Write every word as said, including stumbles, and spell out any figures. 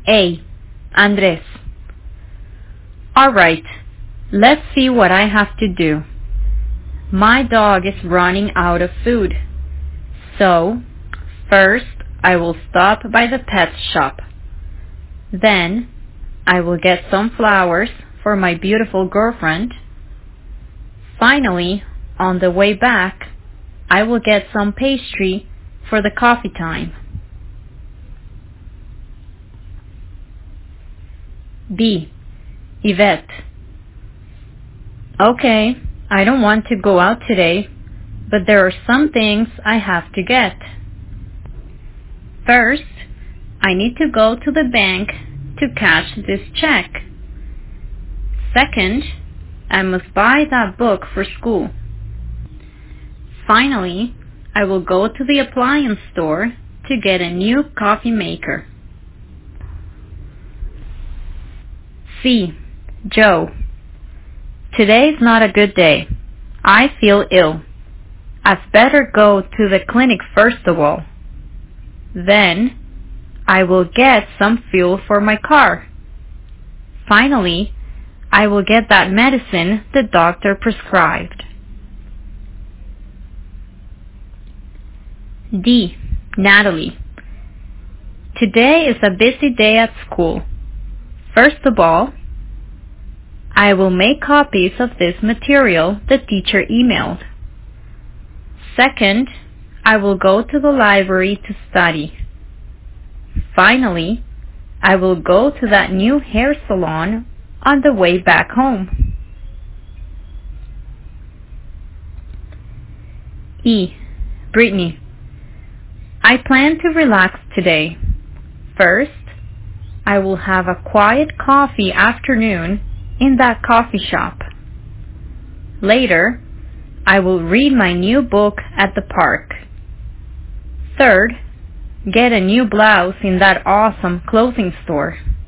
A. Andres. Alright, let's see what I have to do. My dog is running out of food. So, first I will stop by the pet shop. Then, I will get some flowers for my beautiful girlfriend. Finally, on the way back, I will get some pastry for the coffee time. B. Yvette. Okay, I don't want to go out today, but there are some things I have to get. First, I need to go to the bank to cash this check. Second, I must buy that book for school. Finally, I will go to the appliance store to get a new coffee maker. C. Joe. Today's not a good day. I feel ill. I'd better go to the clinic first of all. Then, I will get some fuel for my car. Finally, I will get that medicine the doctor prescribed. D. Natalie. Today is a busy day at school. First of all, I will make copies of this material the teacher emailed. Second, I will go to the library to study. Finally, I will go to that new hair salon on the way back home. E. Brittany. I plan to relax today. First, I will have a quiet coffee afternoon in that coffee shop. Later, I will read my new book at the park. Third, get a new blouse in that awesome clothing store.